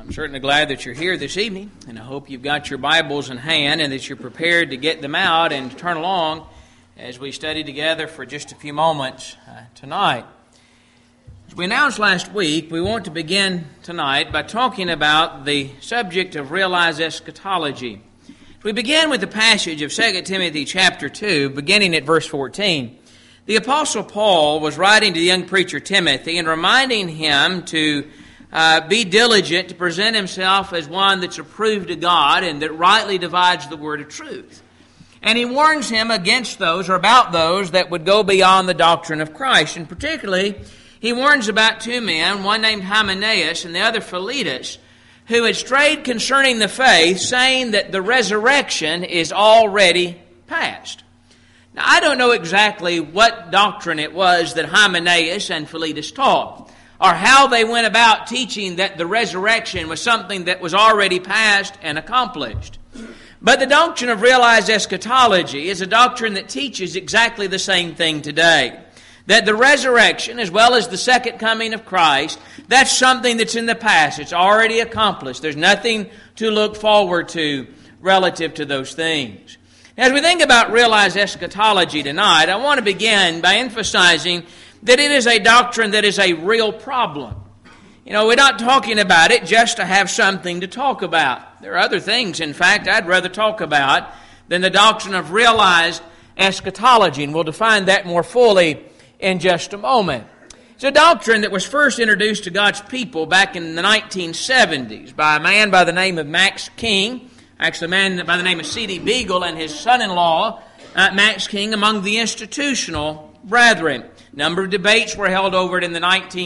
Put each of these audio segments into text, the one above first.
I'm certainly glad that you're here this evening, and I hope you've got your Bibles in hand and that you're prepared to get them out and to turn along as we study together for just a few moments tonight. As we announced last week, we want to begin tonight by talking about the subject of realized eschatology. We begin with the passage of 2 Timothy chapter 2, beginning at verse 14. The Apostle Paul was writing to the young preacher Timothy and reminding him to be diligent to present himself as one that's approved of God and that rightly divides the word of truth. And he warns him against those or about those that would go beyond the doctrine of Christ. And particularly, he warns about two men, one named Hymenaeus and the other Philetus, who had strayed concerning the faith, saying that the resurrection is already past. Now, I don't know exactly what doctrine it was that Hymenaeus and Philetus taught, or how they went about teaching that the resurrection was something that was already past and accomplished. But the doctrine of realized eschatology is a doctrine that teaches exactly the same thing today. That the resurrection, as well as the second coming of Christ, that's something that's in the past. It's already accomplished. There's nothing to look forward to relative to those things. As we think about realized eschatology tonight, I want to begin by emphasizing that it is a doctrine that is a real problem. You know, we're not talking about it just to have something to talk about. There are other things, in fact, I'd rather talk about than the doctrine of realized eschatology, and we'll define that more fully in just a moment. It's a doctrine that was first introduced to God's people back in the 1970s by a man by the name of Max King, actually a man by the name of C.D. Beagle and his son-in-law, Max King, among the institutional brethren. A number of debates were held over it in the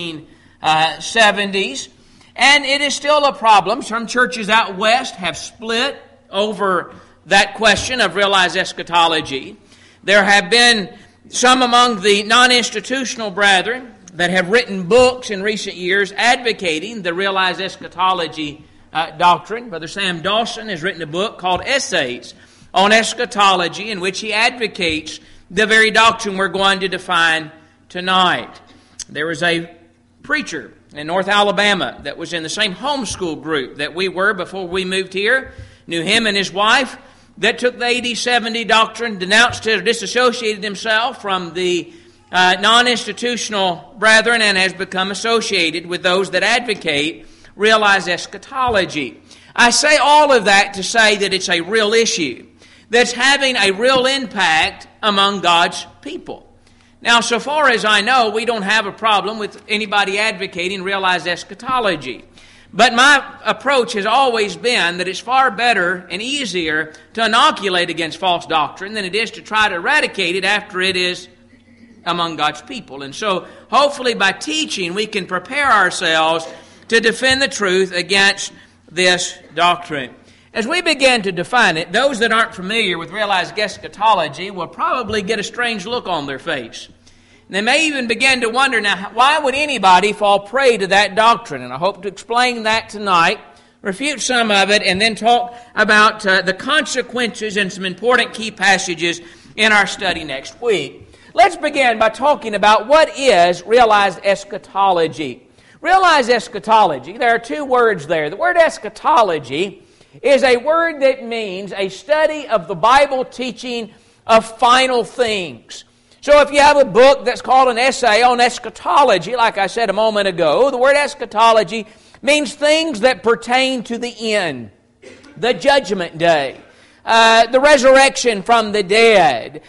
1970s, and it is still a problem. Some churches out west have split over that question of realized eschatology. There have been some among the non-institutional brethren that have written books in recent years advocating the realized eschatology doctrine. Brother Sam Dawson has written a book called Essays on Eschatology, in which he advocates the very doctrine we're going to define tonight. There was a preacher in North Alabama that was in the same homeschool group that we were before we moved here. Knew him and his wife that took the AD 70 doctrine, denounced it or disassociated himself from the non-institutional brethren and has become associated with those that advocate realized eschatology. I say all of that to say that it's a real issue that's having a real impact among God's people. Now, so far as I know, we don't have a problem with anybody advocating realized eschatology. But my approach has always been that it's far better and easier to inoculate against false doctrine than it is to try to eradicate it after it is among God's people. And so, hopefully by teaching, we can prepare ourselves to defend the truth against this doctrine. As we begin to define it, those that aren't familiar with realized eschatology will probably get a strange look on their face. And they may even begin to wonder, now, why would anybody fall prey to that doctrine? And I hope to explain that tonight, refute some of it, and then talk about the consequences and some important key passages in our study next week. Let's begin by talking about what is realized eschatology. Realized eschatology, there are two words there. The word eschatology is a word that means a study of the Bible teaching of final things. So if you have a book that's called an essay on eschatology, like I said a moment ago, the word eschatology means things that pertain to the end, the judgment day, the resurrection from the dead,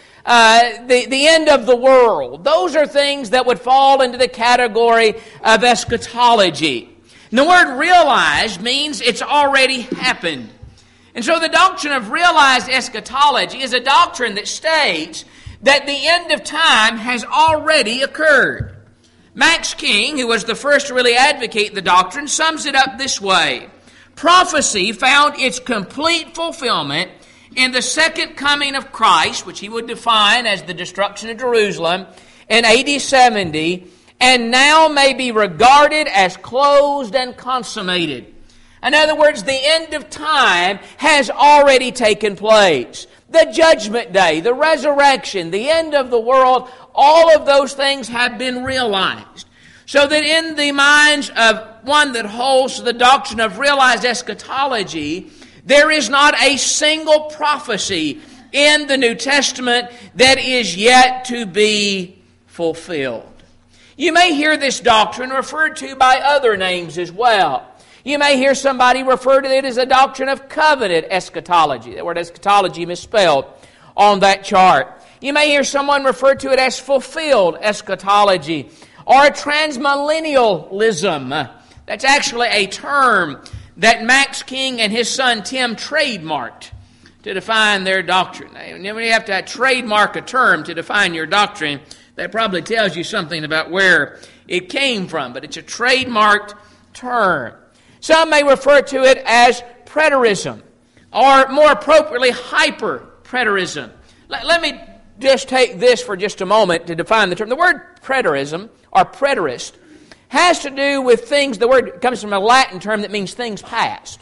the end of the world. Those are things that would fall into the category of eschatology. And the word realized means it's already happened. And so the doctrine of realized eschatology is a doctrine that states that the end of time has already occurred. Max King, who was the first to really advocate the doctrine, sums it up this way. Prophecy found its complete fulfillment in the second coming of Christ, which he would define as the destruction of Jerusalem, in AD 70, and now may be regarded as closed and consummated. In other words, the end of time has already taken place. The judgment day, the resurrection, the end of the world, all of those things have been realized. So that in the minds of one that holds the doctrine of realized eschatology, there is not a single prophecy in the New Testament that is yet to be fulfilled. You may hear this doctrine referred to by other names as well. You may hear somebody refer to it as a doctrine of covenant eschatology. That word eschatology misspelled on that chart. You may hear someone refer to it as fulfilled eschatology or a transmillennialism. That's actually a term that Max King and his son Tim trademarked to define their doctrine. Now, when you have to trademark a term to define your doctrine, that probably tells you something about where it came from, but it's a trademarked term. Some may refer to it as preterism, or more appropriately, hyper-preterism. Let me just take this for just a moment to define the term. The word preterism, or preterist, has to do with things. The word comes from a Latin term that means things past.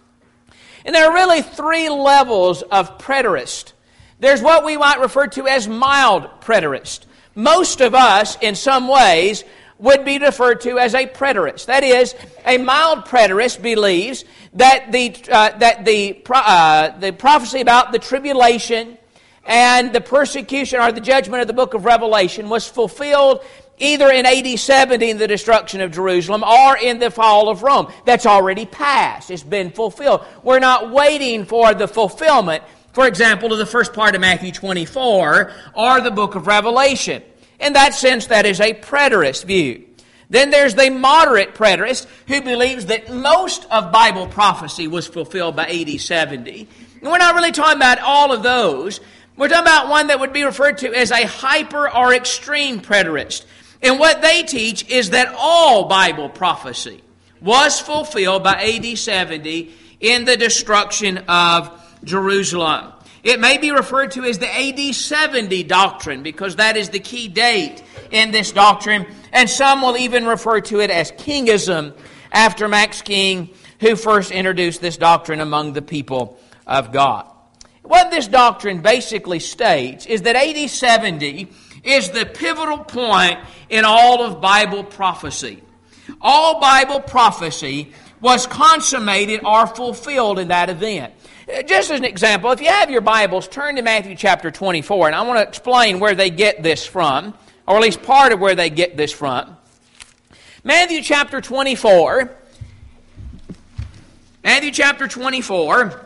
And there are really three levels of preterist. There's what we might refer to as mild preterist. Most of us, in some ways, would be referred to as a preterist. That is, a mild preterist believes that the prophecy about the tribulation and the persecution or the judgment of the book of Revelation was fulfilled either in AD 70 in the destruction of Jerusalem or in the fall of Rome. That's already passed. It's been fulfilled. We're not waiting for the fulfillment, for example, of the first part of Matthew 24 or the book of Revelation. In that sense, that is a preterist view. Then there's the moderate preterist who believes that most of Bible prophecy was fulfilled by AD 70. And we're not really talking about all of those. We're talking about one that would be referred to as a hyper or extreme preterist. And what they teach is that all Bible prophecy was fulfilled by AD 70 in the destruction of Jerusalem. It may be referred to as the AD 70 doctrine because that is the key date in this doctrine. And some will even refer to it as Kingism after Max King, who first introduced this doctrine among the people of God. What this doctrine basically states is that AD 70 is the pivotal point in all of Bible prophecy. All Bible prophecy was consummated or fulfilled in that event. Just as an example, if you have your Bibles, turn to Matthew chapter 24, and I want to explain where they get this from, or at least part of where they get this from. Matthew chapter 24. Matthew chapter 24.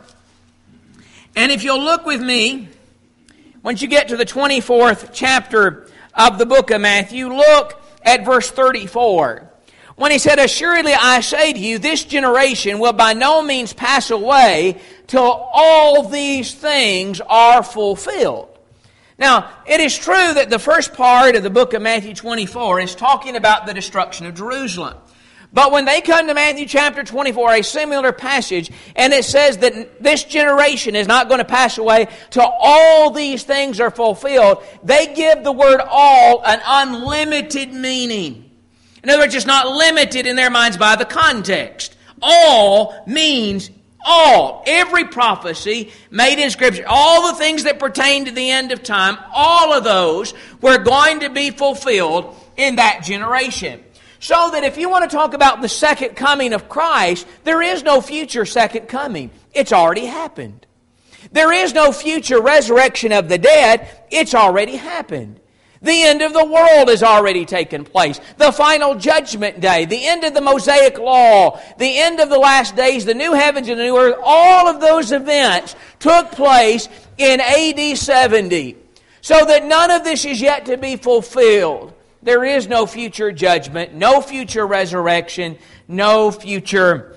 And if you'll look with me, once you get to the 24th chapter of the book of Matthew, look at verse 34. When he said, "Assuredly I say to you, this generation will by no means pass away till all these things are fulfilled." Now, it is true that the first part of the book of Matthew 24 is talking about the destruction of Jerusalem. But when they come to Matthew chapter 24, a similar passage, and it says that this generation is not going to pass away till all these things are fulfilled, they give the word all an unlimited meaning. In other words, it's not limited in their minds by the context. All means all. Every prophecy made in Scripture, all the things that pertain to the end of time, all of those were going to be fulfilled in that generation. So that if you want to talk about the second coming of Christ, there is no future second coming. It's already happened. There is no future resurrection of the dead. It's already happened. The end of the world has already taken place. The final judgment day, the end of the Mosaic law, the end of the last days, the new heavens and the new earth, all of those events took place in AD 70. So that none of this is yet to be fulfilled. There is no future judgment, no future resurrection, no future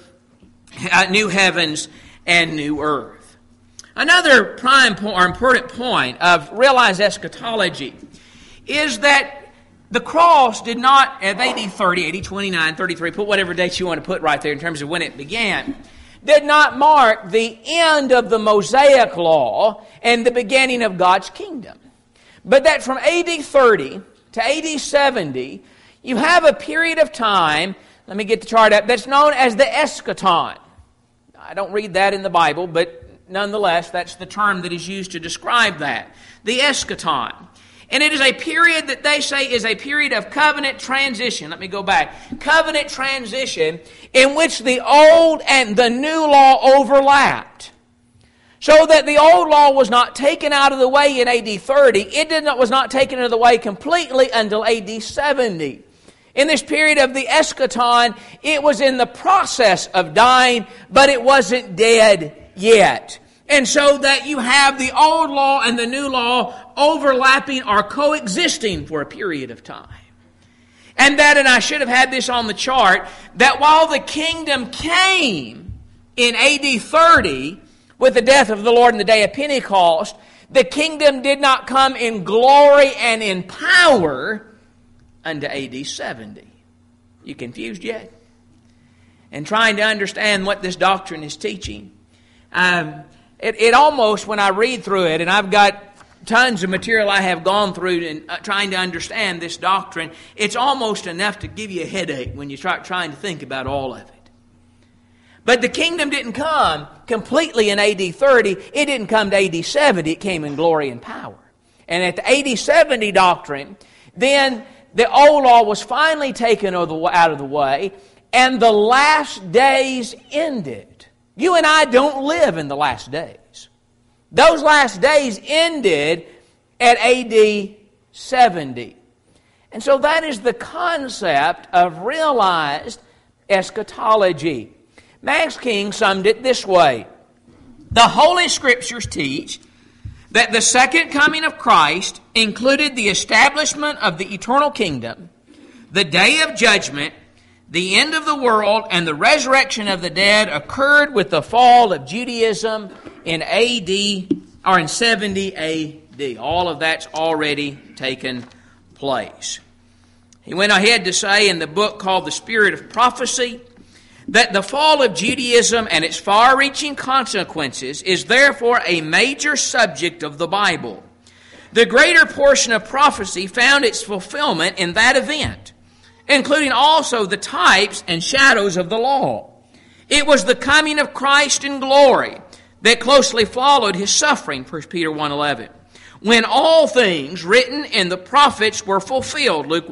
new heavens and new earth. Another prime or important point of realized eschatology is that the cross did not, at AD 30, AD 29, 33, put whatever date you want to put right there in terms of when it began, did not mark the end of the Mosaic law and the beginning of God's kingdom. But that from AD 30 to AD 70, you have a period of time, let me get the chart up, that's known as the eschaton. I don't read that in the Bible, but nonetheless, that's the term that is used to describe that. The eschaton. And it is a period that they say is a period of covenant transition. Let me go back. Covenant transition in which the old and the new law overlapped. So that the old law was not taken out of the way in AD 30. It was not taken out of the way completely until AD 70. In this period of the eschaton, it was in the process of dying, but it wasn't dead yet. And so that you have the old law and the new law overlapping or coexisting for a period of time. And I should have had this on the chart, that while the kingdom came in AD 30 with the death of the Lord in the day of Pentecost, the kingdom did not come in glory and in power unto AD 70. You confused yet? And trying to understand what this doctrine is teaching. It almost, when I read through it, and I've got tons of material I have gone through in trying to understand this doctrine, it's almost enough to give you a headache when you start trying to think about all of it. But the kingdom didn't come completely in AD 30. It didn't come to AD 70. It came in glory and power. And at the AD 70 doctrine, then the old law was finally taken out of the way, and the last days ended. You and I don't live in the last days. Those last days ended at AD 70. And so that is the concept of realized eschatology. Max King summed it this way. The Holy Scriptures teach that the second coming of Christ included the establishment of the eternal kingdom, the day of judgment, the end of the world, and the resurrection of the dead occurred with the fall of Judaism in AD or in 70 AD. All of that's already taken place. He went ahead to say in the book called The Spirit of Prophecy that the fall of Judaism and its far-reaching consequences is therefore a major subject of the Bible. The greater portion of prophecy found its fulfillment in that event, including also the types and shadows of the law. It was the coming of Christ in glory that closely followed his suffering, 1 Peter 1:11, when all things written in the prophets were fulfilled, Luke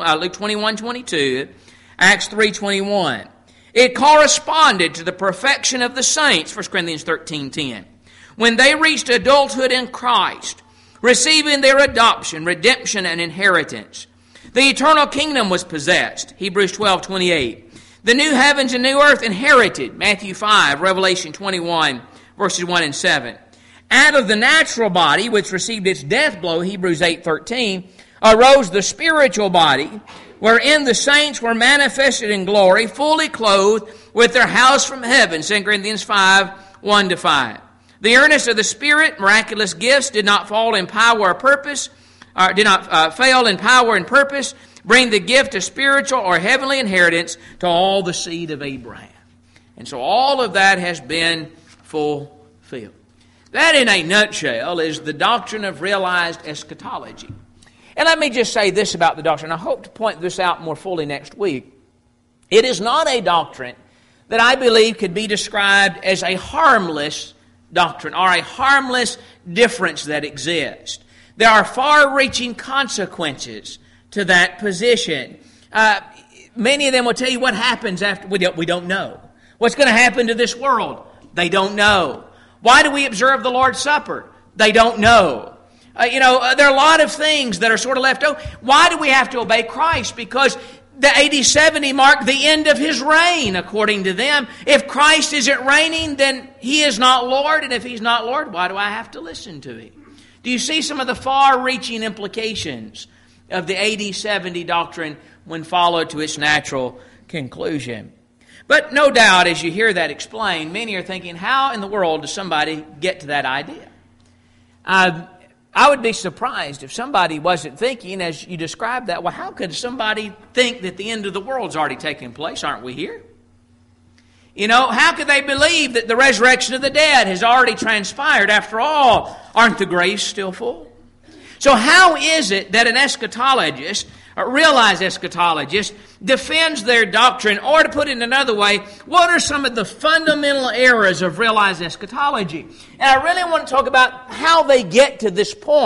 21:22, Acts 3:21. It corresponded to the perfection of the saints, 1 Corinthians 13:10, when they reached adulthood in Christ, receiving their adoption, redemption, and inheritance. The eternal kingdom was possessed, Hebrews 12:28. The new heavens and new earth inherited, Matthew 5, Revelation 21, verses 1 and 7. Out of the natural body, which received its death blow, Hebrews 8:13, arose the spiritual body, wherein the saints were manifested in glory, fully clothed with their house from heaven, 2 Corinthians 5, 1-5. The earnest of the Spirit, miraculous gifts, did not fall in power or purpose, did not fail in power and purpose, bring the gift of spiritual or heavenly inheritance to all the seed of Abraham. And so all of that has been fulfilled. That, in a nutshell, is the doctrine of realized eschatology. And let me just say this about the doctrine. I hope to point this out more fully next week. It is not a doctrine that I believe could be described as a harmless doctrine or a harmless difference that exists. There are far-reaching consequences to that position. Many of them will tell you what happens after. We don't know. What's going to happen to this world? They don't know. Why do we observe the Lord's Supper? They don't know. There are a lot of things that are sort of left over. Why do we have to obey Christ? Because the AD 70 marked the end of his reign, according to them. If Christ isn't reigning, then he is not Lord. And if he's not Lord, why do I have to listen to him? Do you see some of the far-reaching implications of the AD 70 doctrine when followed to its natural conclusion? But no doubt, as you hear that explained, many are thinking, how in the world does somebody get to that idea? I would be surprised if somebody wasn't thinking, as you described that, well, how could somebody think that the end of the world's already taken place? Aren't we here? How could they believe that the resurrection of the dead has already transpired? After all, aren't the graves still full? So how is it that an eschatologist, a realized eschatologist, defends their doctrine? Or to put it another way, what are some of the fundamental errors of realized eschatology? And I really want to talk about how they get to this point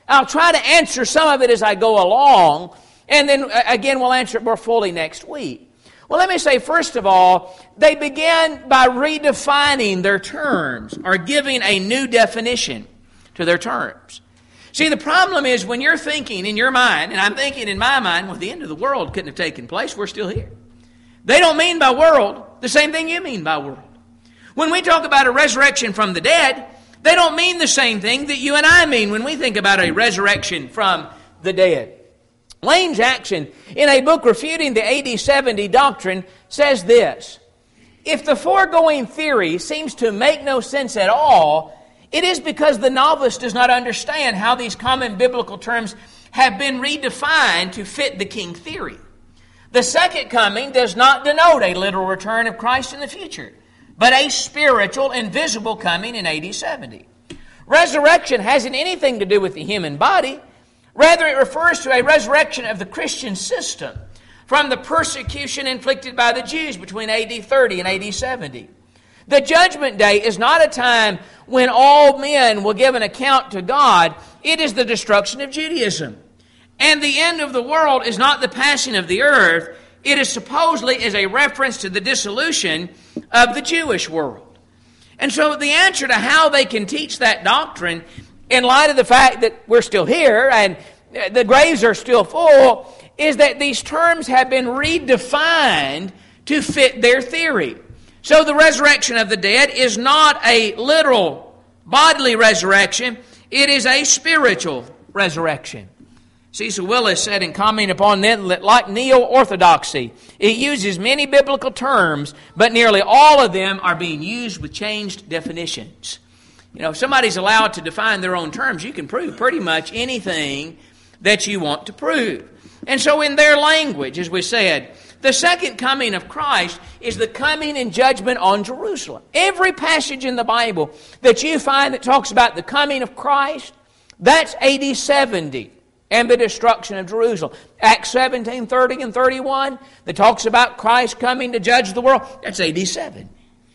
I'll try to answer some of it as I go along, and then again we'll answer it more fully next week. Well, let me say, first of all, they began by redefining their terms or giving a new definition to their terms. See, the problem is when you're thinking in your mind, and I'm thinking in my mind, well, the end of the world couldn't have taken place. We're still here. They don't mean by world the same thing you mean by world. When we talk about a resurrection from the dead, they don't mean the same thing that you and I mean when we think about a resurrection from the dead. Lane Jackson, in a book refuting the AD 70 doctrine, says this: if the foregoing theory seems to make no sense at all, it is because the novice does not understand how these common biblical terms have been redefined to fit the king theory. The second coming does not denote a literal return of Christ in the future, but a spiritual, invisible coming in AD 70. Resurrection hasn't anything to do with the human body. Rather, it refers to a resurrection of the Christian system from the persecution inflicted by the Jews between AD 30 and AD 70. The judgment day is not a time when all men will give an account to God. It is the destruction of Judaism. And the end of the world is not the passing of the earth. It is supposedly is a reference to the dissolution of the Jewish world. And so the answer to how they can teach that doctrine, in light of the fact that we're still here and the graves are still full, is that these terms have been redefined to fit their theory. So the resurrection of the dead is not a literal bodily resurrection. It is a spiritual resurrection. Cecil Willis said in commenting upon that, like neo-orthodoxy, it uses many biblical terms, but nearly all of them are being used with changed definitions. You know, if somebody's allowed to define their own terms, you can prove pretty much anything that you want to prove. And so in their language, as we said, the second coming of Christ is the coming in judgment on Jerusalem. Every passage in the Bible that you find that talks about the coming of Christ, that's AD 70 and the destruction of Jerusalem. Acts 17, 30 and 31, that talks about Christ coming to judge the world, that's AD 70.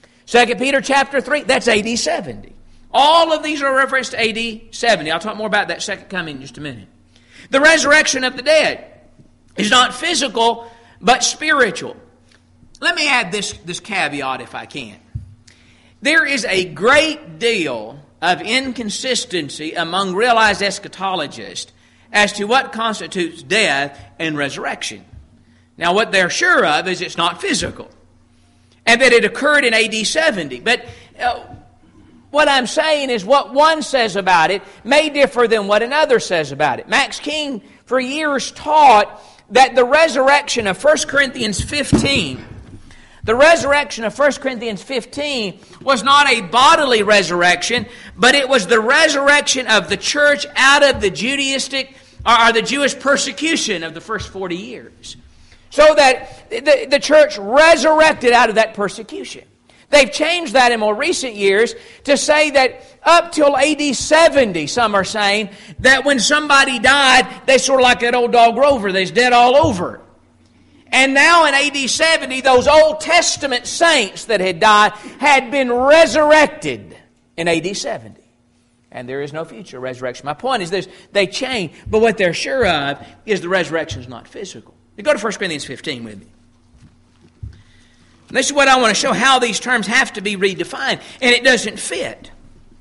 2 Peter chapter 3, that's AD 70. All of these are referenced to AD 70. I'll talk more about that second coming in just a minute. The resurrection of the dead is not physical, but spiritual. Let me add this caveat if I can. There is a great deal of inconsistency among realized eschatologists as to what constitutes death and resurrection. Now, what they're sure of is it's not physical, and that it occurred in AD 70. But what I'm saying is what one says about it may differ than what another says about it. Max King, for years, taught that the resurrection of 1 Corinthians 15, the resurrection of 1 Corinthians 15 was not a bodily resurrection, but it was the resurrection of the church out of the Judaistic or the Jewish persecution of the first 40 years. So that the church resurrected out of that persecution. They've changed that in more recent years to say that up till AD 70, some are saying, that when somebody died, they sort of like that old dog Rover, they's dead all over. And now in AD 70, those Old Testament saints that had died had been resurrected in AD 70. And there is no future resurrection. My point is this, they change, but what they're sure of is the resurrection is not physical. Now go to 1 Corinthians 15 with me. This is what I want to show, how these terms have to be redefined, and it doesn't fit.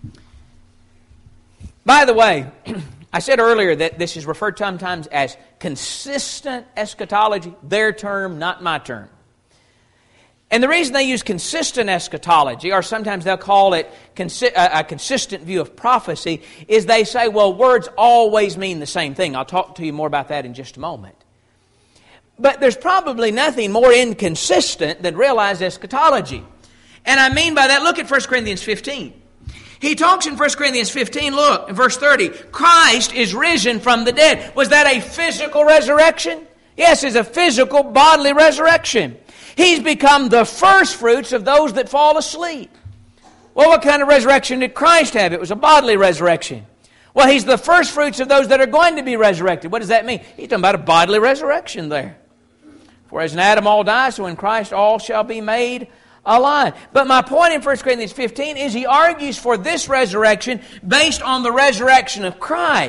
By the way, I said earlier that this is referred to sometimes as consistent eschatology, their term, not my term. And the reason they use consistent eschatology, or sometimes they'll call it a consistent view of prophecy, is they say, well, words always mean the same thing. I'll talk to you more about that in just a moment. But there's probably nothing more inconsistent than realized eschatology. And I mean by that, look at 1 Corinthians 15. He talks in 1 Corinthians 15, look, in verse 30, Christ is risen from the dead. Was that a physical resurrection? Yes, it's a physical, bodily resurrection. He's become the first fruits of those that fall asleep. Well, what kind of resurrection did Christ have? It was a bodily resurrection. Well, He's the first fruits of those that are going to be resurrected. What does that mean? He's talking about a bodily resurrection there. For as in Adam all die, so in Christ all shall be made alive. But my point in 1 Corinthians 15 is he argues for this resurrection based on the resurrection of Christ.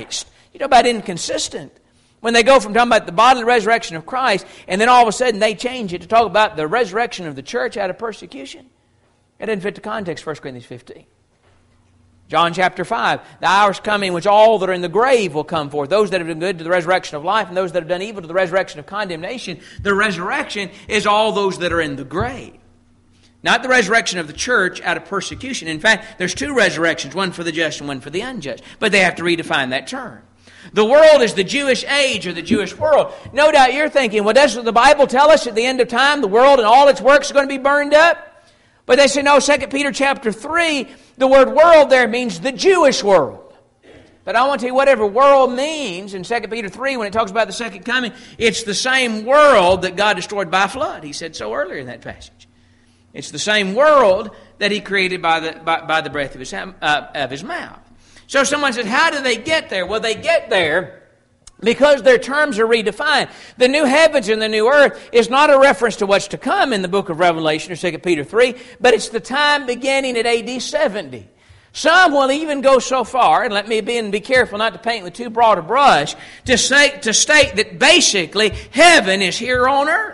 You talk about inconsistent. When they go from talking about the bodily resurrection of Christ, and then all of a sudden they change it to talk about the resurrection of the church out of persecution. It doesn't fit the context of 1 Corinthians 15. John chapter 5, the hour is coming in which all that are in the grave will come forth. Those that have done good to the resurrection of life, and those that have done evil to the resurrection of condemnation. The resurrection is all those that are in the grave. Not the resurrection of the church out of persecution. In fact, there's two resurrections, one for the just and one for the unjust. But they have to redefine that term. The world is the Jewish age or the Jewish world. No doubt you're thinking, well, doesn't the Bible tell us at the end of time the world and all its works are going to be burned up? But they say, no, 2 Peter chapter 3, the word world there means the Jewish world. But I want to tell you, whatever world means in 2 Peter 3, when it talks about the second coming, it's the same world that God destroyed by flood. He said so earlier in that passage. It's the same world that He created by the breath of His mouth. So someone says, how do they get there? Well, they get there because their terms are redefined. The new heavens and the new earth is not a reference to what's to come in the book of Revelation or 2 Peter 3, but it's the time beginning at AD 70. Some will even go so far, and let me be careful not to paint with too broad a brush, to state that basically heaven is here on earth.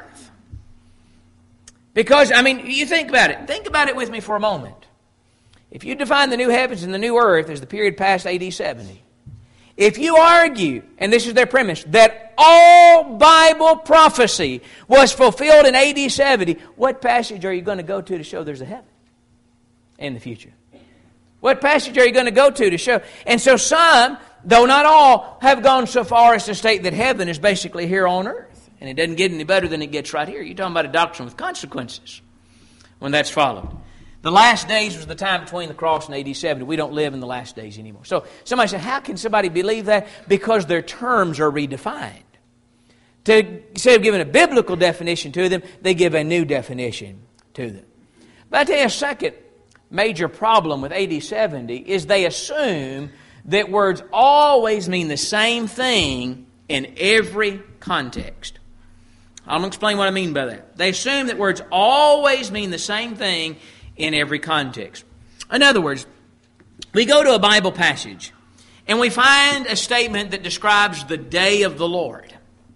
Because, you think about it. Think about it with me for a moment. If you define the new heavens and the new earth as the period past AD 70, if you argue, and this is their premise, that all Bible prophecy was fulfilled in AD 70, what passage are you going to go to show there's a heaven in the future? What passage are you going to go to show? And so some, though not all, have gone so far as to state that heaven is basically here on earth. And it doesn't get any better than it gets right here. You're talking about a doctrine with consequences when that's followed. The last days was the time between the cross and AD 70. We don't live in the last days anymore. So somebody said, how can somebody believe that? Because their terms are redefined. Instead of giving a biblical definition to them, they give a new definition to them. But I tell you, a second major problem with AD 70 is they assume that words always mean the same thing in every context. I'm going to explain what I mean by that. They assume that words always mean the same thing in every context. In other words, we go to a Bible passage and we find a statement that describes the day of the Lord.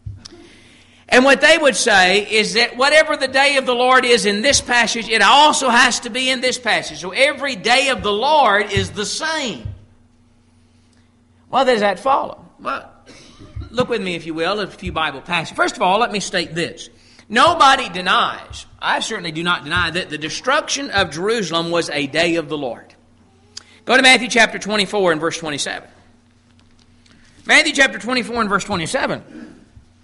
And what they would say is that whatever the day of the Lord is in this passage, it also has to be in this passage. So every day of the Lord is the same. Well, does that follow? Well, look with me, if you will, at a few Bible passages. First of all, let me state this. Nobody denies, I certainly do not deny, that the destruction of Jerusalem was a day of the Lord. Go to Matthew chapter 24 and verse 27. Matthew chapter 24 and verse 27.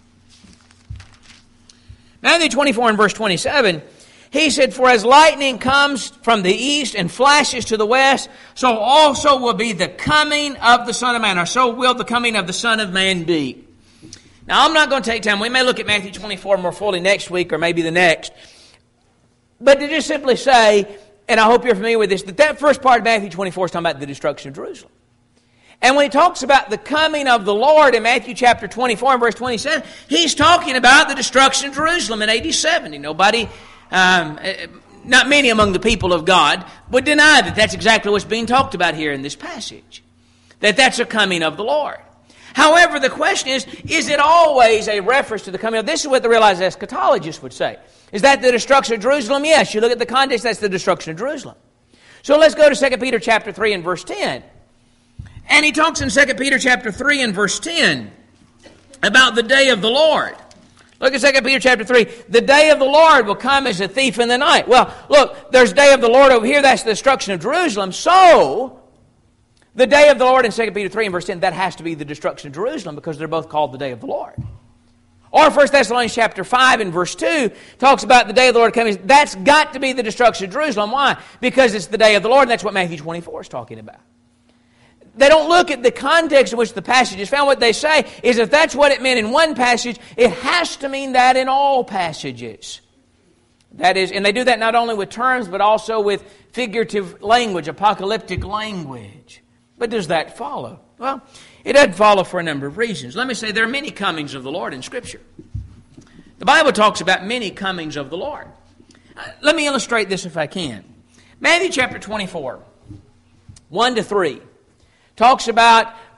Matthew 24 and verse 27, He said, for as lightning comes from the east and flashes to the west, so also will be the coming of the Son of Man, or so will the coming of the Son of Man be. Now, I'm not going to take time. We may look at Matthew 24 more fully next week or maybe the next. But to just simply say, and I hope you're familiar with this, that first part of Matthew 24 is talking about the destruction of Jerusalem. And when he talks about the coming of the Lord in Matthew chapter 24 and verse 27, he's talking about the destruction of Jerusalem in AD 70. Nobody, not many among the people of God, would deny that that's exactly what's being talked about here in this passage. That's a coming of the Lord. However, the question is it always a reference to the coming of... This is what the realized eschatologists would say. Is that the destruction of Jerusalem? Yes. You look at the context, that's the destruction of Jerusalem. So let's go to 2 Peter chapter 3 and verse 10. And he talks in 2 Peter chapter 3 and verse 10 about the day of the Lord. Look at 2 Peter chapter 3. The day of the Lord will come as a thief in the night. Well, look, there's day of the Lord over here. That's the destruction of Jerusalem. So, the day of the Lord in 2 Peter 3 and verse 10, that has to be the destruction of Jerusalem because they're both called the day of the Lord. Or 1 Thessalonians chapter 5 and verse 2 talks about the day of the Lord coming. That's got to be the destruction of Jerusalem. Why? Because it's the day of the Lord, and that's what Matthew 24 is talking about. They don't look at the context in which the passage is found. What they say is if that's what it meant in one passage, it has to mean that in all passages. That is, and they do that not only with terms, but also with figurative language, apocalyptic language. But does that follow? Well, it doesn't follow for a number of reasons. Let me say there are many comings of the Lord in Scripture. The Bible talks about many comings of the Lord. Let me illustrate this if I can. Matthew chapter 24, 1 to 3, talks about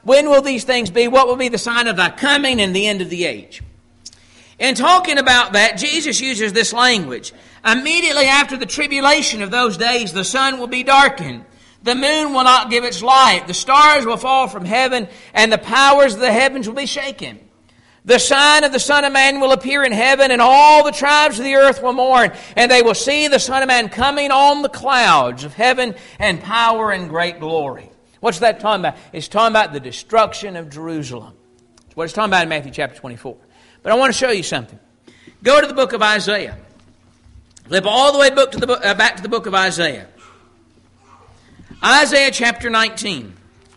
When will these things be? What will be the sign of thy coming and the end of the age? In talking about that, Jesus uses this language. Immediately after the tribulation of those days, the sun will be darkened. The moon will not give its light. The stars will fall from heaven, and the powers of the heavens will be shaken. The sign of the Son of Man will appear in heaven, and all the tribes of the earth will mourn, and they will see the Son of Man coming on the clouds of heaven in power and great glory. What's that talking about? It's talking about the destruction of Jerusalem. That's what it's talking about in Matthew chapter 24. But I want to show you something. Go to the book of Isaiah. Flip all the way back to the book of Isaiah. Isaiah chapter 19.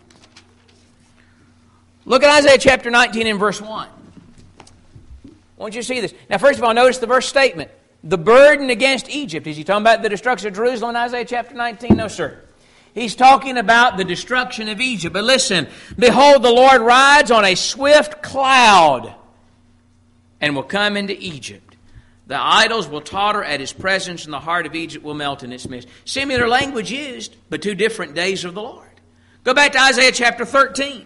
Look at Isaiah chapter 19 and verse 1. I want you to see this. Now, first of all, notice the verse statement. The burden against Egypt. Is he talking about the destruction of Jerusalem in Isaiah chapter 19? No, sir. He's talking about the destruction of Egypt. But listen, behold, the Lord rides on a swift cloud and will come into Egypt. The idols will totter at his presence, and the heart of Egypt will melt in its midst. Similar language used, but two different days of the Lord. Go back to Isaiah chapter 13.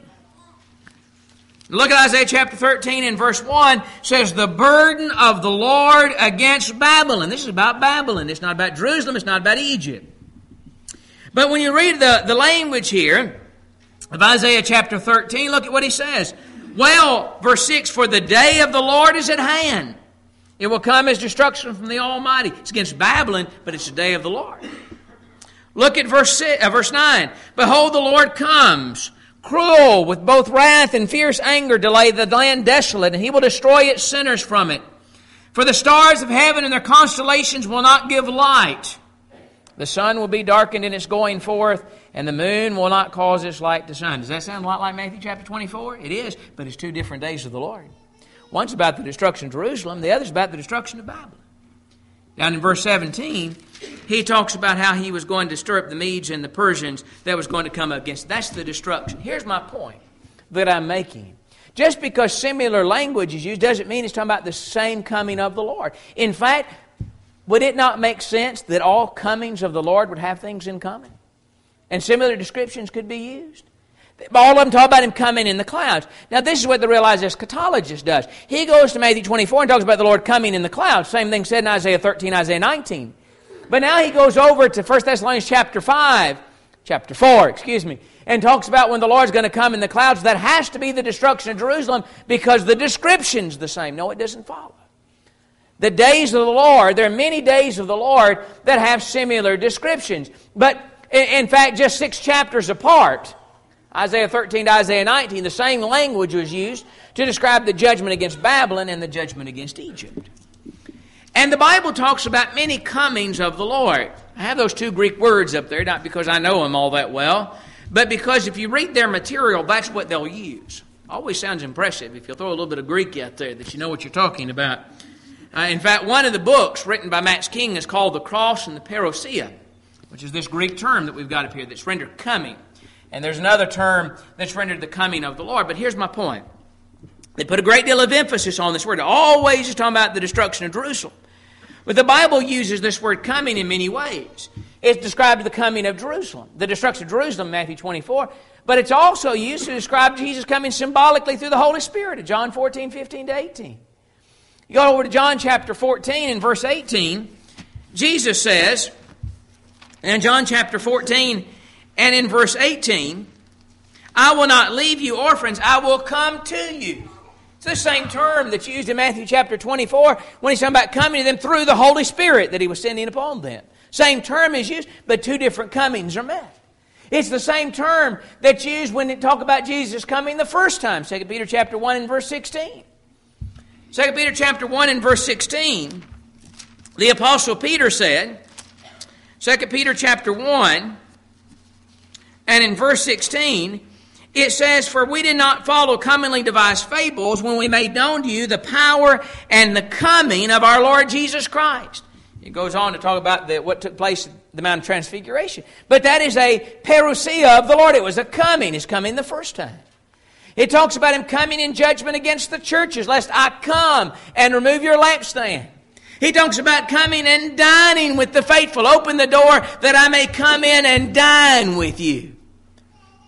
Look at Isaiah chapter 13 and verse 1. It says, the burden of the Lord against Babylon. This is about Babylon. It's not about Jerusalem. It's not about Egypt. But when you read the language here of Isaiah chapter 13, look at what he says. Well, verse 6, for the day of the Lord is at hand. It will come as destruction from the Almighty. It's against Babylon, but it's the day of the Lord. Look at verse 9. Behold, the Lord comes, cruel, with both wrath and fierce anger, to lay the land desolate, and he will destroy its sinners from it. For the stars of heaven and their constellations will not give light. The sun will be darkened in its going forth, and the moon will not cause its light to shine. Does that sound a lot like Matthew chapter 24? It is, but it's two different days of the Lord. One's about the destruction of Jerusalem, the other's about the destruction of Babylon. Down in verse 17, he talks about how he was going to stir up the Medes and the Persians that was going to come against. That's the destruction. Here's my point that I'm making. Just because similar language is used doesn't mean it's talking about the same coming of the Lord. In fact, would it not make sense that all comings of the Lord would have things in common? And similar descriptions could be used? All of them talk about him coming in the clouds. Now, this is what the realized eschatologist does. He goes to Matthew 24 and talks about the Lord coming in the clouds. Same thing said in Isaiah 13, Isaiah 19. But now he goes over to 1 Thessalonians chapter 4, and talks about when the Lord's going to come in the clouds. That has to be the destruction of Jerusalem because the description's the same. No, it doesn't follow. The days of the Lord, there are many days of the Lord that have similar descriptions. But in fact, just 6 chapters apart, Isaiah 13 to Isaiah 19, the same language was used to describe the judgment against Babylon and the judgment against Egypt. And the Bible talks about many comings of the Lord. I have those 2 Greek words up there, not because I know them all that well, but because if you read their material, that's what they'll use. Always sounds impressive if you'll throw a little bit of Greek out there that you know what you're talking about. In fact, one of the books written by Max King is called The Cross and the Parousia, which is this Greek term that we've got up here that's rendered coming. And there's another term that's rendered the coming of the Lord. But here's my point. They put a great deal of emphasis on this word. It always is talking about the destruction of Jerusalem. But the Bible uses this word coming in many ways. It describes the coming of Jerusalem, the destruction of Jerusalem in Matthew 24. But it's also used to describe Jesus coming symbolically through the Holy Spirit in John 14, 15 to 18. You go over to John chapter 14 and verse 18. Jesus says, in John chapter 14 and in verse 18, I will not leave you orphans, I will come to you. It's the same term that's used in Matthew chapter 24 when he's talking about coming to them through the Holy Spirit that he was sending upon them. Same term is used, but 2 different comings are met. It's the same term that's used when they talk about Jesus coming the first time, 2 Peter chapter 1 and verse 16. 2 Peter chapter 1 and verse 16, the Apostle Peter said, 2 Peter chapter 1 and in verse 16, it says, for we did not follow commonly devised fables when we made known to you the power and the coming of our Lord Jesus Christ. It goes on to talk about what took place at the Mount of Transfiguration. But that is a parousia of the Lord. It was a coming. His coming the first time. It talks about him coming in judgment against the churches, lest I come and remove your lampstand. He talks about coming and dining with the faithful. Open the door that I may come in and dine with you.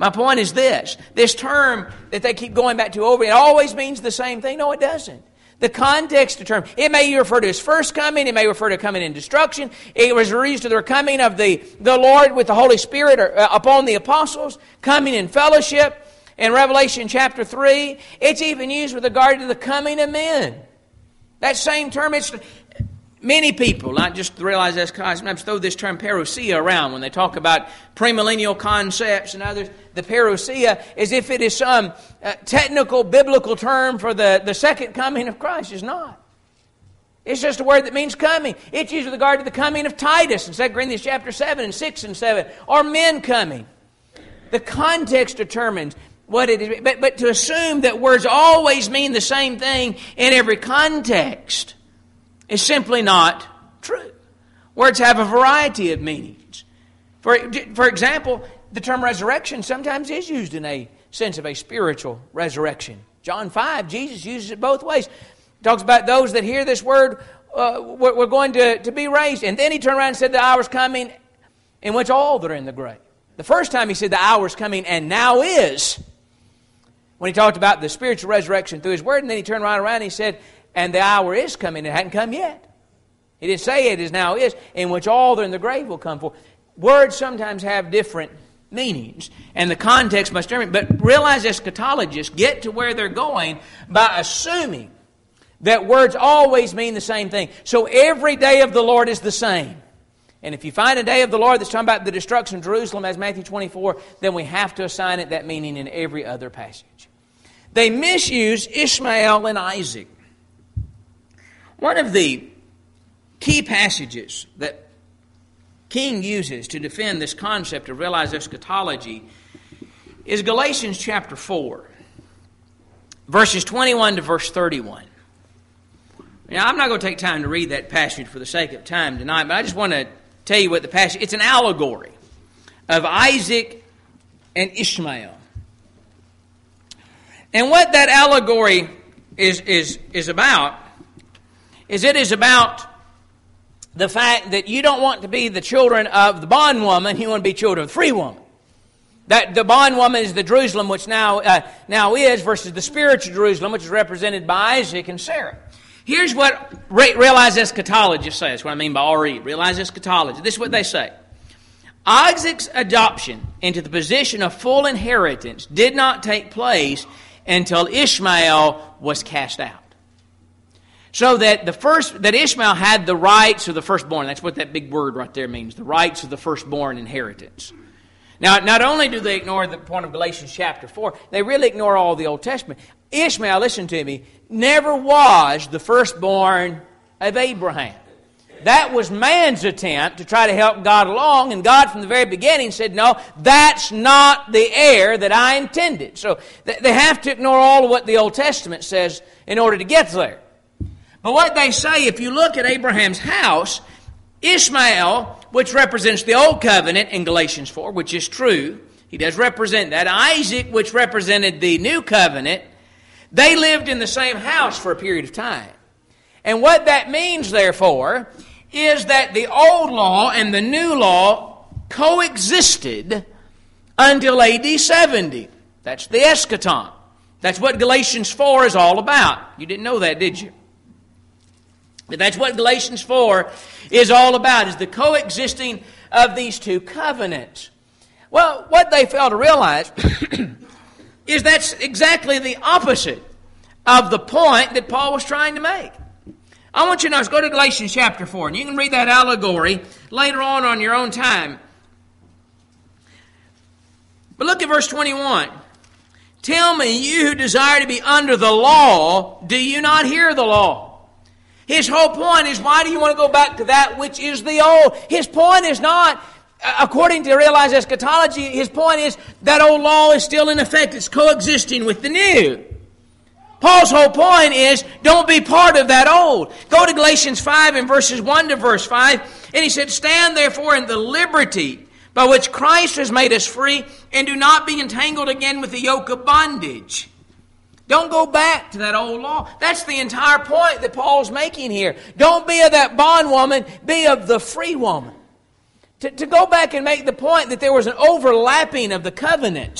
My point is this. This term that they keep going back to over, it always means the same thing. No, it doesn't. The context determines. It may refer to His first coming. It may refer to coming in destruction. It was used to the coming of the Lord with the Holy Spirit upon the apostles, coming in fellowship. In Revelation chapter 3, it's even used with regard to the coming of men. That same term, many people, not just realize this, sometimes throw this term parousia around when they talk about premillennial concepts and others. The parousia, as if it is some technical biblical term for the second coming of Christ. It's not. It's just a word that means coming. It's used with regard to the coming of Titus in 2 Corinthians chapter 7 and 6 and 7, or men coming. The context determines what it is. But to assume that words always mean the same thing in every context is simply not true. Words have a variety of meanings. For example, the term resurrection sometimes is used in a sense of a spiritual resurrection. John 5, Jesus uses it both ways. He talks about those that hear this word, we're going to be raised. And then He turned around and said, the hour's coming in which all that are in the grave. The first time He said the hour's coming and now is, when He talked about the spiritual resurrection through His word, and then He turned right around and He said, and the hour is coming, it hadn't come yet. He didn't say it is now is, in which all that are in the grave will come forth. Words sometimes have different meanings, and the context must determine. But realize eschatologists get to where they're going by assuming that words always mean the same thing. So every day of the Lord is the same. And if you find a day of the Lord that's talking about the destruction of Jerusalem as Matthew 24, then we have to assign it that meaning in every other passage. They misuse Ishmael and Isaac. One of the key passages that King uses to defend this concept of realized eschatology is Galatians chapter 4, verses 21 to verse 31. Now, I'm not going to take time to read that passage for the sake of time tonight, but I just want to tell you what the passage, it's an allegory of Isaac and Ishmael. And what that allegory is about is it is about the fact that you don't want to be the children of the bondwoman, you want to be children of the free woman. That the bondwoman is the Jerusalem which now is versus the spiritual Jerusalem which is represented by Isaac and Sarah. Here's what realized eschatologists say. That's what I mean by RE, realized eschatology. This is what they say. Isaac's adoption into the position of full inheritance did not take place until Ishmael was cast out. So that that Ishmael had the rights of the firstborn. That's what that big word right there means, the rights of the firstborn inheritance. Now, not only do they ignore the point of Galatians chapter 4, they really ignore all the Old Testament. Ishmael, listen to me, never was the firstborn of Abraham. That was man's attempt to try to help God along, and God from the very beginning said, no, that's not the heir that I intended. So they have to ignore all of what the Old Testament says in order to get there. But what they say, if you look at Abraham's house, Ishmael, which represents the Old Covenant in Galatians 4, which is true, he does represent that. Isaac, which represented the New Covenant, they lived in the same house for a period of time. And what that means, therefore, is that the old law and the new law coexisted until AD 70. That's the eschaton. That's what Galatians 4 is all about. You didn't know that, did you? But that's what Galatians 4 is all about, is the coexisting of these two covenants. Well, what they fail to realize is that's exactly the opposite of the point that Paul was trying to make. I want you to know, let's go to Galatians chapter 4, and you can read that allegory later on your own time. But look at verse 21. Tell me, you who desire to be under the law, do you not hear the law? His whole point is, why do you want to go back to that which is the old? His point is not, according to realized eschatology, his point is that old law is still in effect. It's coexisting with the new. Paul's whole point is, don't be part of that old. Go to Galatians 5 and verses 1 to verse 5. And he said, stand therefore in the liberty by which Christ has made us free, and do not be entangled again with the yoke of bondage. Don't go back to that old law. That's the entire point that Paul's making here. Don't be of that bondwoman, be of the free woman. To go back and make the point that there was an overlapping of the covenants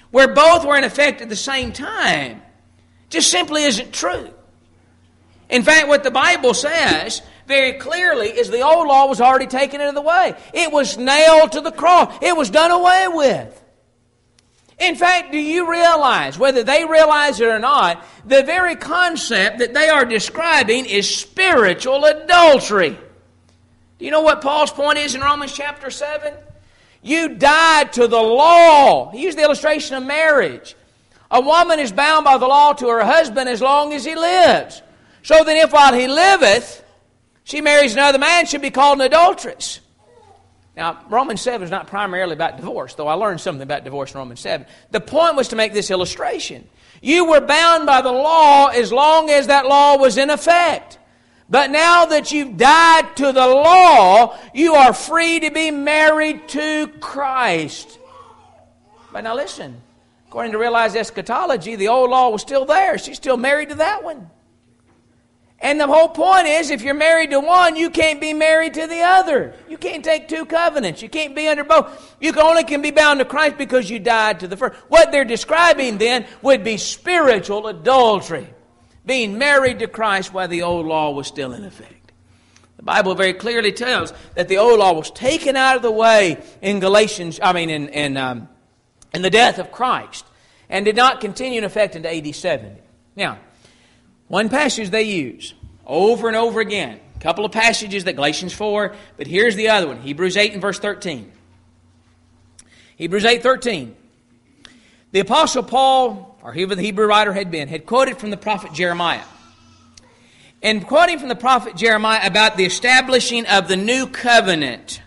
where both were in effect at the same time just simply isn't true. In fact, what the Bible says very clearly is the old law was already taken out of the way. It was nailed to the cross. It was done away with. In fact, do you realize, whether they realize it or not, the very concept that they are describing is spiritual adultery? Do you know what Paul's point is in Romans chapter 7? You died to the law. He used the illustration of marriage. A woman is bound by the law to her husband as long as he lives. So then if while he liveth, she marries another man, she'll be called an adulteress. Now, Romans 7 is not primarily about divorce, though I learned something about divorce in Romans 7. The point was to make this illustration. You were bound by the law as long as that law was in effect. But now that you've died to the law, you are free to be married to Christ. But now listen, according to realized eschatology, the old law was still there. She's still married to that one. And the whole point is, if you're married to one, you can't be married to the other. You can't take two covenants. You can't be under both. You can be bound to Christ because you died to the first. What they're describing then would be spiritual adultery. Being married to Christ while the old law was still in effect. The Bible very clearly tells that the old law was taken out of the way in in the death of Christ, and did not continue in effect into AD 70. Now, one passage they use over and over again. A couple of passages that Galatians 4, but here's the other one. Hebrews 8 and verse 13. Hebrews 8:13. The Apostle Paul, or whoever the Hebrew writer had been, had quoted from the prophet Jeremiah. And quoting from the prophet Jeremiah about the establishing of the new covenant.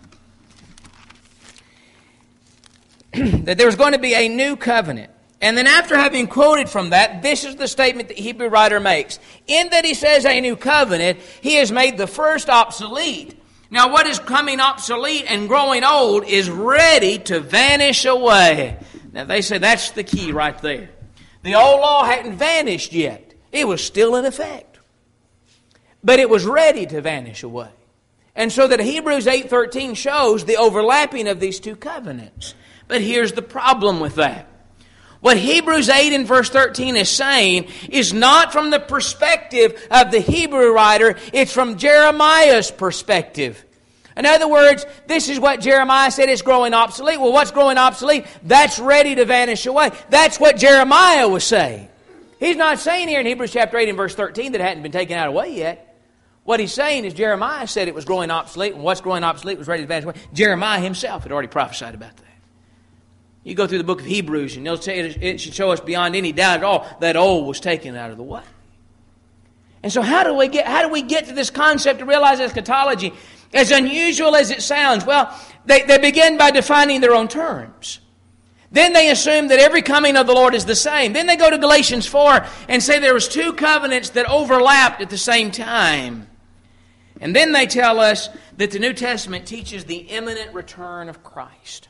That there was going to be a new covenant. And then after having quoted from that, this is the statement that the Hebrew writer makes. In that he says a new covenant, he has made the first obsolete. Now what is coming obsolete and growing old is ready to vanish away. Now they say that's the key right there. The old law hadn't vanished yet. It was still in effect. But it was ready to vanish away. And so that Hebrews 8:13 shows the overlapping of these two covenants. But here's the problem with that. What Hebrews 8 and verse 13 is saying is not from the perspective of the Hebrew writer, it's from Jeremiah's perspective. In other words, this is what Jeremiah said is growing obsolete. Well, what's growing obsolete? That's ready to vanish away. That's what Jeremiah was saying. He's not saying here in Hebrews chapter 8 and verse 13 that it hadn't been taken out away yet. What he's saying is Jeremiah said it was growing obsolete, and what's growing obsolete was ready to vanish away. Jeremiah himself had already prophesied about that. You go through the book of Hebrews and they'll say it should show us beyond any doubt at all that old was taken out of the way. And so how do we get to this concept of realized eschatology? As unusual as it sounds, well, they begin by defining their own terms. Then they assume that every coming of the Lord is the same. Then they go to Galatians 4 and say there was two covenants that overlapped at the same time. And then they tell us that the New Testament teaches the imminent return of Christ.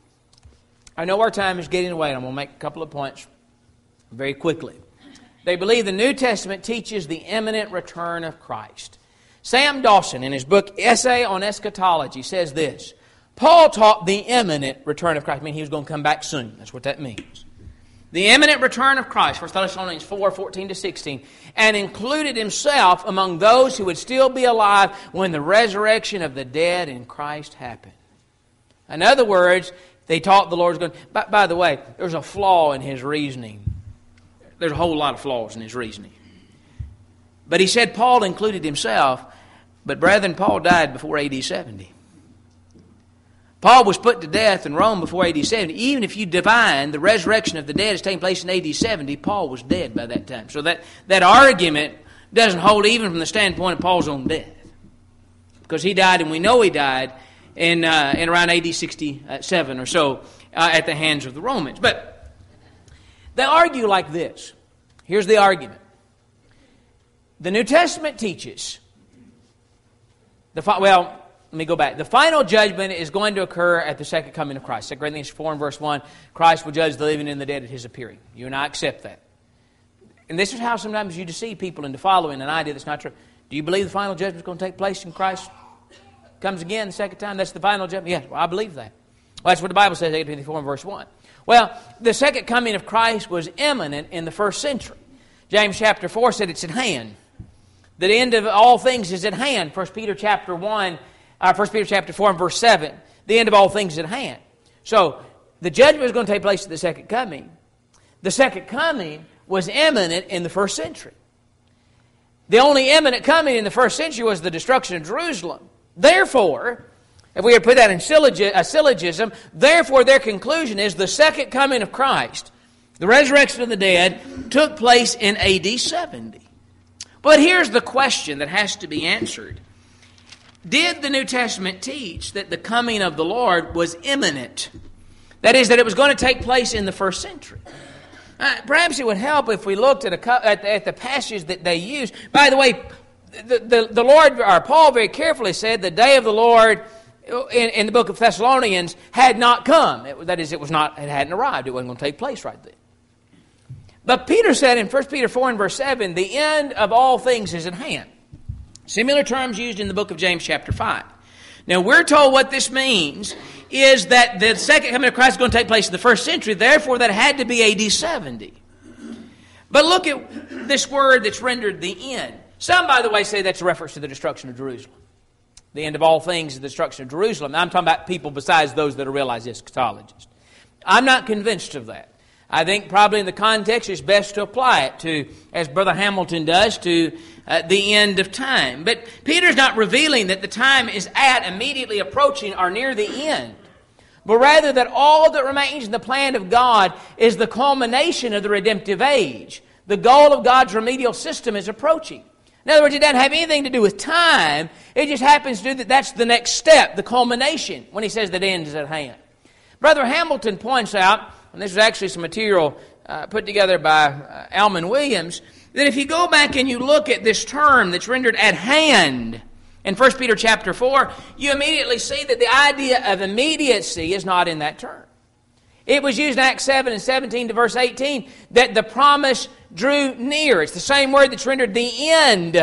I know our time is getting away, and I'm going to make a couple of points very quickly. They believe the New Testament teaches the imminent return of Christ. Sam Dawson, in his book Essay on Eschatology, says this: Paul taught the imminent return of Christ. I mean, he was going to come back soon. That's what that means. The imminent return of Christ, 1 Thessalonians 4, 14 to 16, and included himself among those who would still be alive when the resurrection of the dead in Christ happened. In other words, they taught the Lord's going to... By the way, there's a flaw in his reasoning. There's a whole lot of flaws in his reasoning. But he said Paul included himself, but brethren, Paul died before AD 70. Paul was put to death in Rome before AD 70. Even if you divine the resurrection of the dead is taking place in AD 70, Paul was dead by that time. So that argument doesn't hold even from the standpoint of Paul's own death. Because he died, and we know he died, in around AD 67 or so at the hands of the Romans. But they argue like this. Here's the argument. The New Testament teaches, let me go back. The final judgment is going to occur at the second coming of Christ. 2 Corinthians 4 and verse 1, Christ will judge the living and the dead at His appearing. You and I accept that. And this is how sometimes you deceive people into following an idea that's not true. Do you believe the final judgment is going to take place in Christ comes again the second time? That's the final judgment? Yes, well, I believe that. Well, that's what the Bible says, 2 Timothy 4 and verse 1. Well, the second coming of Christ was imminent in the first century. James chapter 4 said it's at hand. The end of all things is at hand. 1 Peter chapter 4 and verse 7. The end of all things is at hand. So, the judgment is going to take place at the second coming. The second coming was imminent in the first century. The only imminent coming in the first century was the destruction of Jerusalem. Therefore, if we had put that in a syllogism, therefore their conclusion is the second coming of Christ, the resurrection of the dead, took place in AD 70. But here's the question that has to be answered. Did the New Testament teach that the coming of the Lord was imminent? That is, that it was going to take place in the first century. Perhaps it would help if we looked at the passage that they used. By the way, the Lord, or Paul very carefully said, the day of the Lord in the book of Thessalonians had not come. That is, it hadn't arrived. It wasn't going to take place right then. But Peter said in 1 Peter 4 and verse 7, the end of all things is at hand. Similar terms used in the book of James chapter 5. Now we're told what this means is that the second coming of Christ is going to take place in the first century, therefore that had to be AD 70. But look at this word that's rendered the end. Some, by the way, say that's a reference to the destruction of Jerusalem. The end of all things is the destruction of Jerusalem. I'm talking about people besides those that are realized eschatologists. I'm not convinced of that. I think probably in the context it's best to apply it to, as Brother Hamilton does, to the end of time. But Peter's not revealing that the time is immediately approaching or near the end, but rather that all that remains in the plan of God is the culmination of the redemptive age. The goal of God's remedial system is approaching. In other words, it doesn't have anything to do with time. It just happens to do that that's the next step, the culmination, when he says that end is at hand. Brother Hamilton points out, and this is actually some material put together by Alman Williams, that if you go back and you look at this term that's rendered at hand in 1 Peter chapter 4, you immediately see that the idea of immediacy is not in that term. It was used in Acts 7 and 17 to verse 18 that the promise drew near. It's the same word that's rendered the end,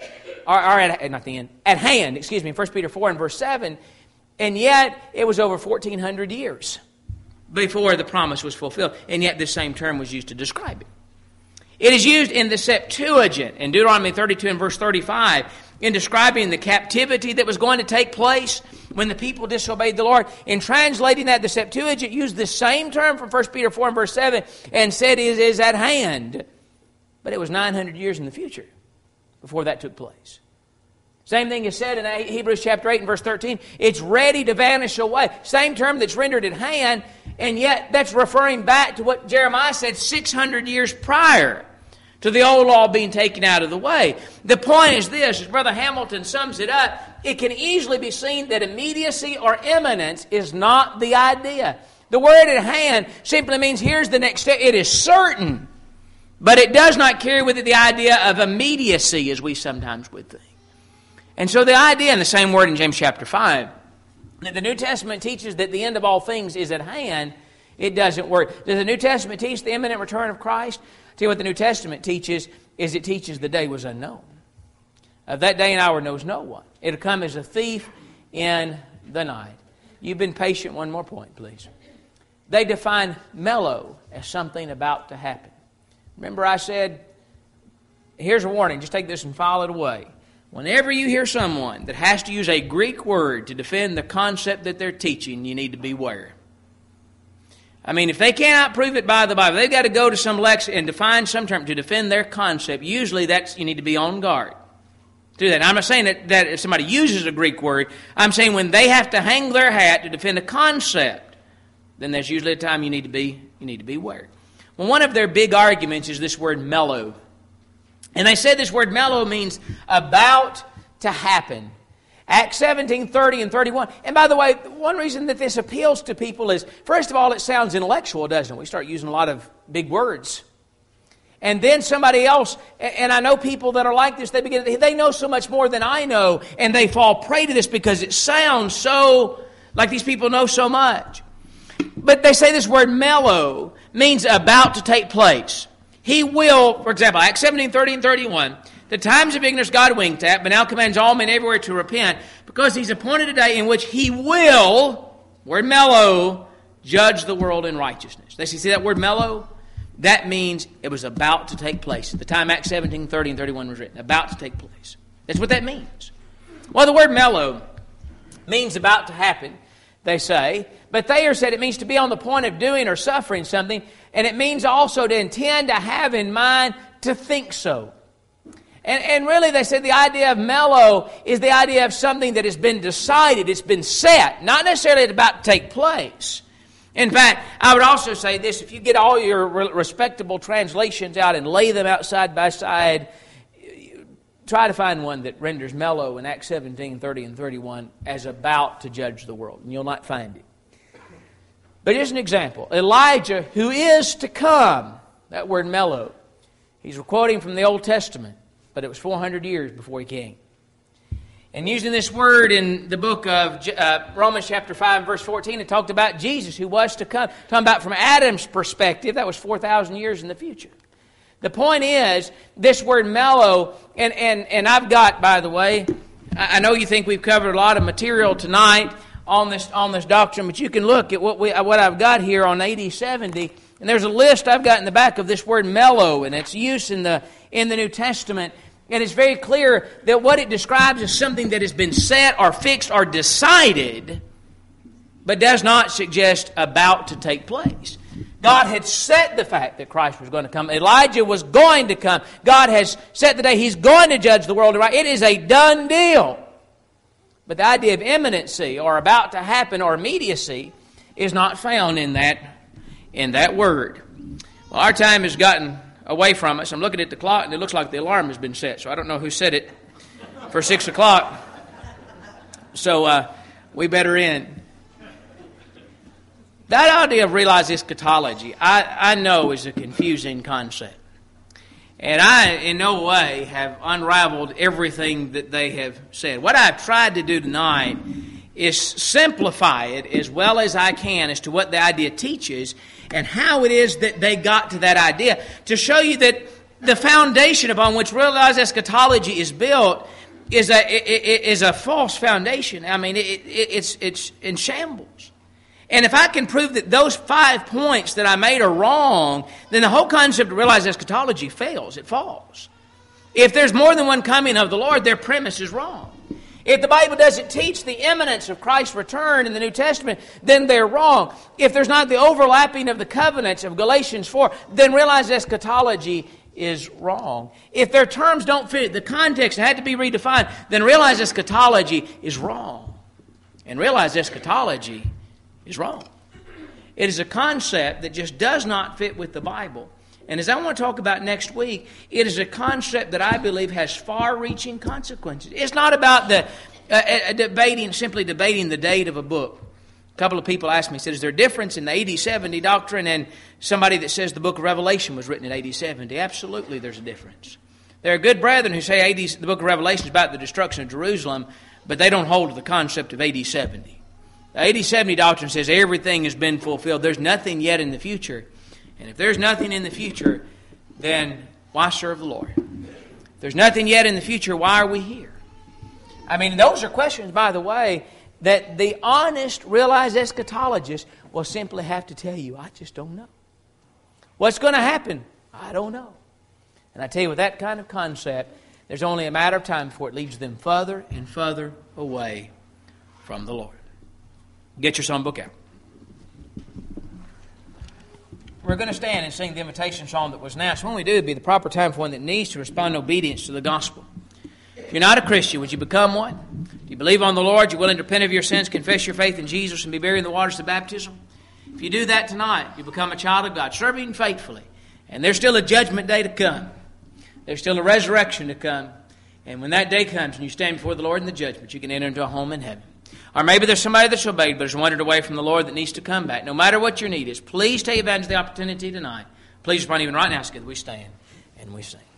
not the end, at hand, in 1 Peter 4 and verse 7. And yet, it was over 1,400 years before the promise was fulfilled. And yet, this same term was used to describe it. It is used in the Septuagint, in Deuteronomy 32 and verse 35, in describing the captivity that was going to take place when the people disobeyed the Lord. In translating that, the Septuagint used the same term from 1 Peter 4 and verse 7 and said it is at hand. But it was 900 years in the future before that took place. Same thing is said in Hebrews chapter 8 and verse 13. It's ready to vanish away. Same term that's rendered at hand, and yet that's referring back to what Jeremiah said 600 years prior to the old law being taken out of the way. The point is this, as Brother Hamilton sums it up, it can easily be seen that immediacy or imminence is not the idea. The word at hand simply means here's the next step. It is certain, but it does not carry with it the idea of immediacy as we sometimes would think. And so the idea in the same word in James chapter 5, that the New Testament teaches that the end of all things is at hand, it doesn't work. Does the New Testament teach the imminent return of Christ? Tell you what the New Testament teaches is it teaches the day was unknown. Of that day and hour knows no one. It'll come as a thief in the night. You've been patient. One more point, please. They define mellow as something about to happen. Remember I said, here's a warning, just take this and file it away. Whenever you hear someone that has to use a Greek word to defend the concept that they're teaching, you need to beware. I mean, if they cannot prove it by the Bible, they've got to go to some lexicon and define some term to defend their concept. Usually you need to be on guard to do that. Now, I'm not saying that if somebody uses a Greek word, I'm saying when they have to hang their hat to defend a concept, then there's usually a time you need to beware. Well, one of their big arguments is this word mellow. And they said this word mellow means about to happen. Acts 17, 30 and 31. And by the way, one reason that this appeals to people is, first of all, it sounds intellectual, doesn't it? We start using a lot of big words. And then somebody else, and I know people that are like this, they know so much more than I know, and they fall prey to this because it sounds so like these people know so much. But they say this word mellow means about to take place. He will, for example, Acts 17, 30 and 31, the times of ignorance God winked at, but now commands all men everywhere to repent, because He's appointed a day in which He will Word mellow, judge the world in righteousness. They see that word mellow? That means it was about to take place. At the time Acts 17, 30 and 31 was written. About to take place. That's what that means. Well, the word mellow means about to happen, they say. But Thayer said it means to be on the point of doing or suffering something. And it means also to intend, to have in mind, to think so. And really, they said the idea of mellow is the idea of something that has been decided, it's been set, not necessarily it's about to take place. In fact, I would also say this, if you get all your respectable translations out and lay them out side by side, try to find one that renders mellow in Acts 17, 30 and 31 as about to judge the world, and you'll not find it. But here's an example. Elijah, who is to come, that word mellow, he's quoting from the Old Testament. But it was 400 years before he came. And using this word in the book of Romans chapter 5 verse 14, it talked about Jesus who was to come. Talking about from Adam's perspective, that was 4,000 years in the future. The point is, this word mellow, and I've got, by the way, I know you think we've covered a lot of material tonight on this doctrine, but you can look at what I've got here on AD 70, and there's a list I've got in the back of this word mellow, and its use in the New Testament. And it's very clear that what it describes is something that has been set or fixed or decided, but does not suggest about to take place. God had set the fact that Christ was going to come. Elijah was going to come. God has set the day He's going to judge the world. It is a done deal. But the idea of imminency or about to happen or immediacy is not found in that word. Well, our time has gotten away from us. I'm looking at the clock and it looks like the alarm has been set. So I don't know who set it for 6 o'clock. So we better end. That idea of realized eschatology, I know is a confusing concept. And I, in no way, have unraveled everything that they have said. What I've tried to do tonight is simplify it as well as I can as to what the idea teaches and how it is that they got to that idea, to show you that the foundation upon which realized eschatology is built is a false foundation. I mean, it's in shambles. And if I can prove that those 5 points that I made are wrong, then the whole concept of realized eschatology fails. It falls. If there's more than one coming of the Lord, their premise is wrong. If the Bible doesn't teach the imminence of Christ's return in the New Testament, then they're wrong. If there's not the overlapping of the covenants of Galatians 4, then realized eschatology is wrong. If their terms don't fit the context and had to be redefined, then realized eschatology is wrong. And realized eschatology is wrong. It is a concept that just does not fit with the Bible. And as I want to talk about next week, it is a concept that I believe has far-reaching consequences. It's not about simply debating the date of a book. A couple of people asked me, said, is there a difference in the AD 70 doctrine and somebody that says the book of Revelation was written in AD 70? Absolutely there's a difference. There are good brethren who say the book of Revelation is about the destruction of Jerusalem, but they don't hold to the concept of AD 70. The AD 70 doctrine says everything has been fulfilled. There's nothing yet in the future. And if there's nothing in the future, then why serve the Lord? If there's nothing yet in the future, why are we here? I mean, those are questions, by the way, that the honest, realized eschatologist will simply have to tell you, I just don't know. What's going to happen? I don't know. And I tell you, with that kind of concept, there's only a matter of time before it leads them further and further away from the Lord. Get your songbook out. We're going to stand and sing the invitation song that was announced. When we do, it'll be the proper time for one that needs to respond in obedience to the gospel. If you're not a Christian, would you become one? Do you believe on the Lord? You're willing to repent of your sins, confess your faith in Jesus, and be buried in the waters of baptism? If you do that tonight, you become a child of God, serving faithfully. And there's still a judgment day to come. There's still a resurrection to come. And when that day comes and you stand before the Lord in the judgment, you can enter into a home in heaven. Or maybe there's somebody that's obeyed but has wandered away from the Lord that needs to come back. No matter what your need is, please take advantage of the opportunity tonight. Please respond even right now, so that we stand and we sing.